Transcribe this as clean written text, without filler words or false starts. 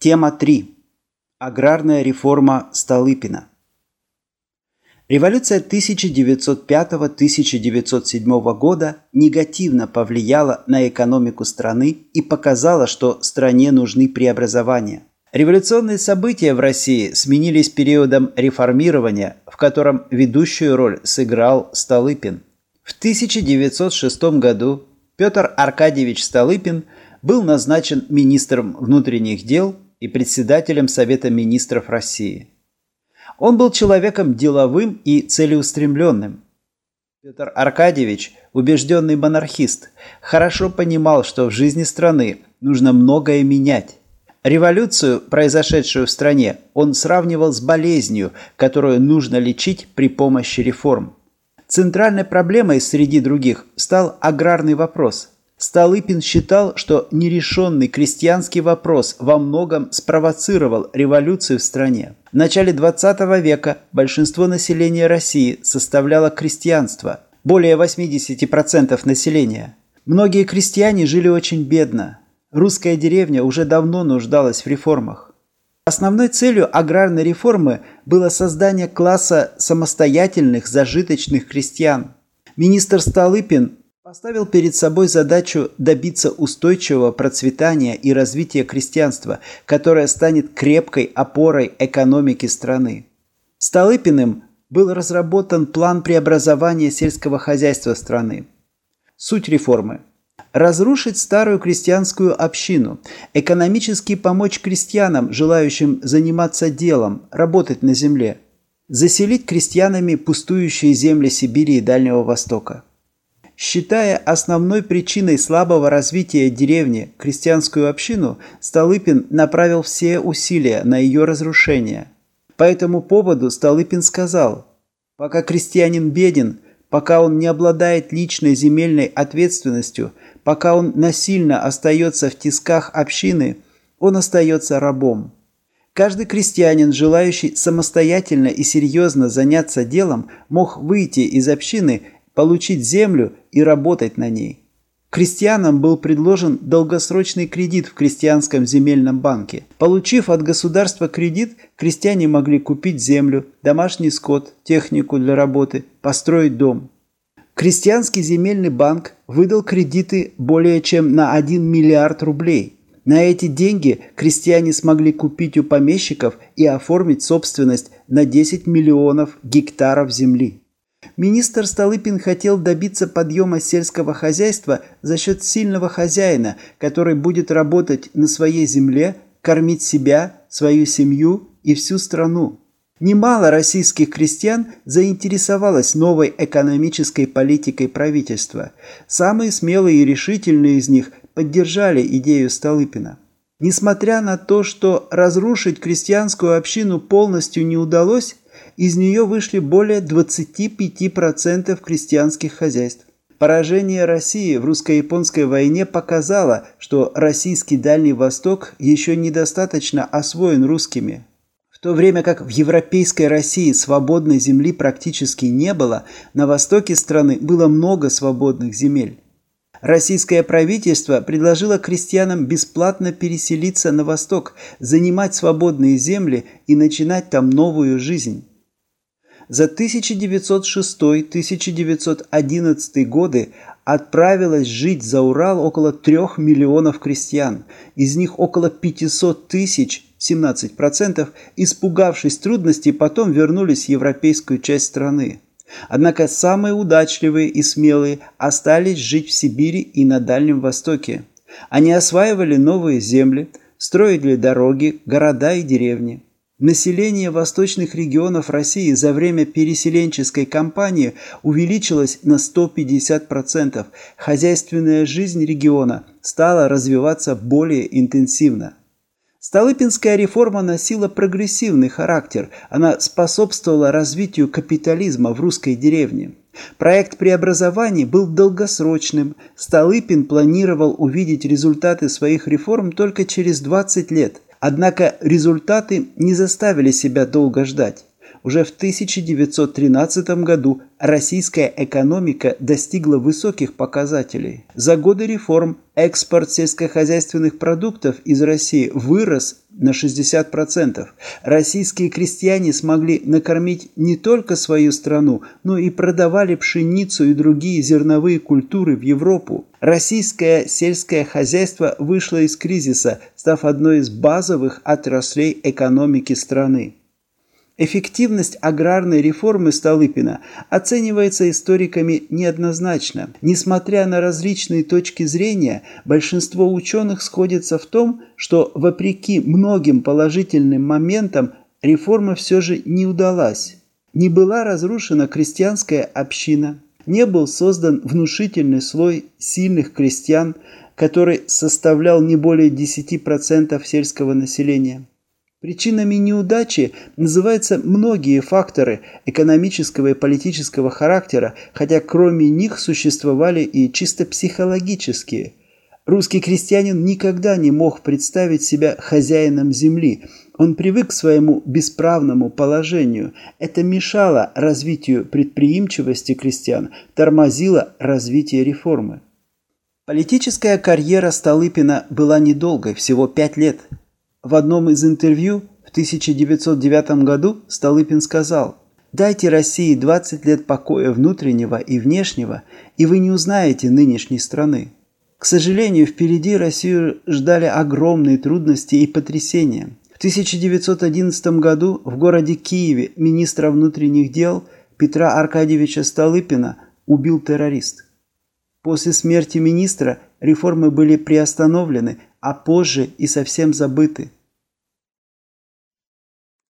Тема 3. Аграрная реформа Столыпина. Революция 1905-1907 года негативно повлияла на экономику страны и показала, что стране нужны преобразования. Революционные события в России сменились периодом реформирования, в котором ведущую роль сыграл Столыпин. В 1906 году Петр Аркадьевич Столыпин был назначен министром внутренних дел и председателем Совета министров России. Он был человеком деловым и целеустремленным. Петр Аркадьевич, убежденный монархист, хорошо понимал, что в жизни страны нужно многое менять. Революцию, произошедшую в стране, он сравнивал с болезнью, которую нужно лечить при помощи реформ. Центральной проблемой среди других стал аграрный вопрос. Столыпин считал, что нерешенный крестьянский вопрос во многом спровоцировал революцию в стране. В начале 20 века большинство населения России составляло крестьянство, более 80% населения. Многие крестьяне жили очень бедно. Русская деревня уже давно нуждалась в реформах. Основной целью аграрной реформы было создание класса самостоятельных зажиточных крестьян. Министр Столыпин поставил перед собой задачу добиться устойчивого процветания и развития крестьянства, которое станет крепкой опорой экономики страны. Столыпиным был разработан план преобразования сельского хозяйства страны. Суть реформы – разрушить старую крестьянскую общину, экономически помочь крестьянам, желающим заниматься делом, работать на земле, заселить крестьянами пустующие земли Сибири и Дальнего Востока. Считая основной причиной слабого развития деревни крестьянскую общину, Столыпин направил все усилия на ее разрушение. По этому поводу Столыпин сказал: «Пока крестьянин беден, пока он не обладает личной земельной ответственностью, пока он насильно остается в тисках общины, он остается рабом. Каждый крестьянин, желающий самостоятельно и серьезно заняться делом, мог выйти из общины, получить землю и работать на ней. Крестьянам был предложен долгосрочный кредит в крестьянском земельном банке. Получив от государства кредит, крестьяне могли купить землю, домашний скот, технику для работы, построить дом. Крестьянский земельный банк выдал кредиты более чем на 1 миллиард рублей. На эти деньги крестьяне смогли купить у помещиков и оформить собственность на 10 миллионов гектаров земли. Министр Столыпин хотел добиться подъема сельского хозяйства за счет сильного хозяина, который будет работать на своей земле, кормить себя, свою семью и всю страну. Немало российских крестьян заинтересовалось новой экономической политикой правительства. Самые смелые и решительные из них поддержали идею Столыпина. Несмотря на то, что разрушить крестьянскую общину полностью не удалось, из нее вышли более 25% крестьянских хозяйств. Поражение России в русско-японской войне показало, что российский Дальний Восток еще недостаточно освоен русскими. В то время как в европейской России свободной земли практически не было, на востоке страны было много свободных земель. Российское правительство предложило крестьянам бесплатно переселиться на восток, занимать свободные земли и начинать там новую жизнь. За 1906-1911 годы отправилось жить за Урал около 3 миллионов крестьян. Из них около 500 тысяч, 17%, испугавшись трудностей, потом вернулись в европейскую часть страны. Однако самые удачливые и смелые остались жить в Сибири и на Дальнем Востоке. Они осваивали новые земли, строили дороги, города и деревни. Население восточных регионов России за время переселенческой кампании увеличилось на 150%. Хозяйственная жизнь региона стала развиваться более интенсивно. Столыпинская реформа носила прогрессивный характер, она способствовала развитию капитализма в русской деревне. Проект преобразований был долгосрочным. Столыпин планировал увидеть результаты своих реформ только через 20 лет. Однако результаты не заставили себя долго ждать. Уже в 1913 году российская экономика достигла высоких показателей. За годы реформ экспорт сельскохозяйственных продуктов из России вырос на 60%. Российские крестьяне смогли накормить не только свою страну, но и продавали пшеницу и другие зерновые культуры в Европу. Российское сельское хозяйство вышло из кризиса, став одной из базовых отраслей экономики страны. Эффективность аграрной реформы Столыпина оценивается историками неоднозначно. Несмотря на различные точки зрения, большинство ученых сходится в том, что вопреки многим положительным моментам реформа все же не удалась. Не была разрушена крестьянская община, не был создан внушительный слой сильных крестьян, который составлял не более 10% сельского населения. Причинами неудачи называются многие факторы экономического и политического характера, хотя кроме них существовали и чисто психологические. Русский крестьянин никогда не мог представить себя хозяином земли. Он привык к своему бесправному положению. Это мешало развитию предприимчивости крестьян, тормозило развитие реформы. Политическая карьера Столыпина была недолгой, всего 5 лет. В одном из интервью в 1909 году Столыпин сказал: «Дайте России 20 лет покоя внутреннего и внешнего, и вы не узнаете нынешней страны». К сожалению, впереди Россию ждали огромные трудности и потрясения. В 1911 году в городе Киеве министра внутренних дел Петра Аркадьевича Столыпина убил террорист. После смерти министра реформы были приостановлены, а позже и совсем забыты.